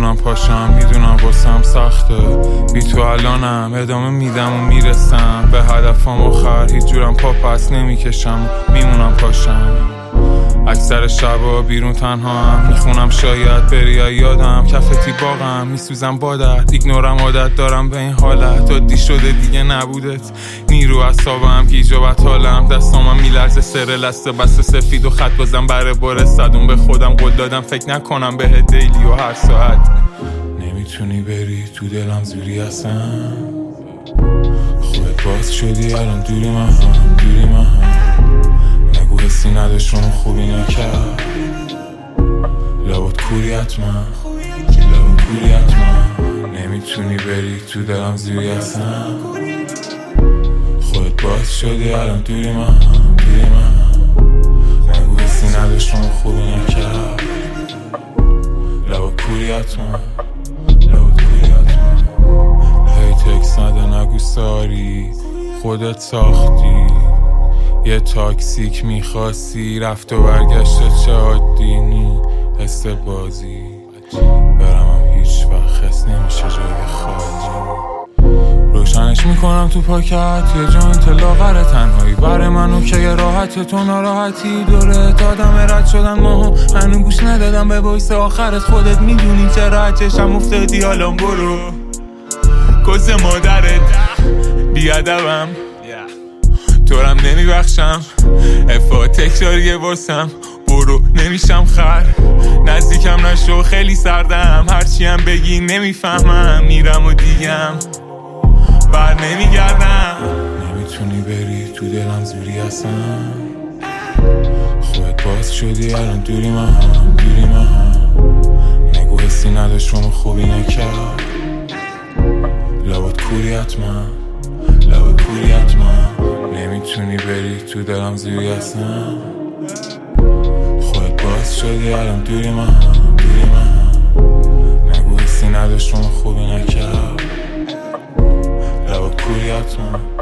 میمونم پاشم، میدونم واسم سخته، بی تو الانم ادامه میدم و میرسم به هدفم آخر، هیچ جورم پا پس نمیکشم، میمونم پاشم. اکثر شبا بیرون تنها هم میخونم، شاید بری یادم کفتی باغم، میسوزم بادت، ایگنورم عادت دارم به این حالت، عادی شده دیگه نبودت، نیرو اعصابم گیج و بطالم، دستامم میلرزه سر لسته بسته سفید و خط بازم بره بار صدون، به خودم قول دادم فکر نکنم به دیلی و هر ساعت. نمیتونی بری تو دلم زوری هستم، خودت باز شدی الان دوری من هم نگو حسی نداشت رو خوبی نکرد، لابد کوری حتما نمیتونی بری تو دلم زیری هستم، خودت باز شدی الان دوری من هم نگو حسی نداشت رو خوبی نکرد، لابد کوری حتما هی تکس نده نگو ساری، خودت ساختی یه تاکسیک میخواستی، رفت و برگشت چه عادینی حس بازی، برم هیچ وقت خس نمیشه جای خالی، روشنش میکنم تو پاکت یه جوینت لاغر تنهایی، بر منو که یه راحت تو ناراحتی، دوره دادم رد شدن ماها هنو گوش ندادم به وایس آخرت، خودت میدونی چرا چشم افتادی الان برو کس مادرت بیادبم تورم نمیبخشم، افا تکراریه واسم، برو نمیشم خر، نزدیکم نشو خیلی سردم، هرچی هم بگی نمیفهمم، میرم و دیگم بر نمیگردم. نمیتونی بری تو دلم زوری هستم، خودت باز شدی الان دوری من هم نگو حسی نداشت رو خوبی نکرد، لابد کوری حتما نمیتونی بری تو دلم زیری هستم، خودت باز شدی الان دوری من هم نگو حسی نداشت رو خوبی نکرد، لابد کوری حتما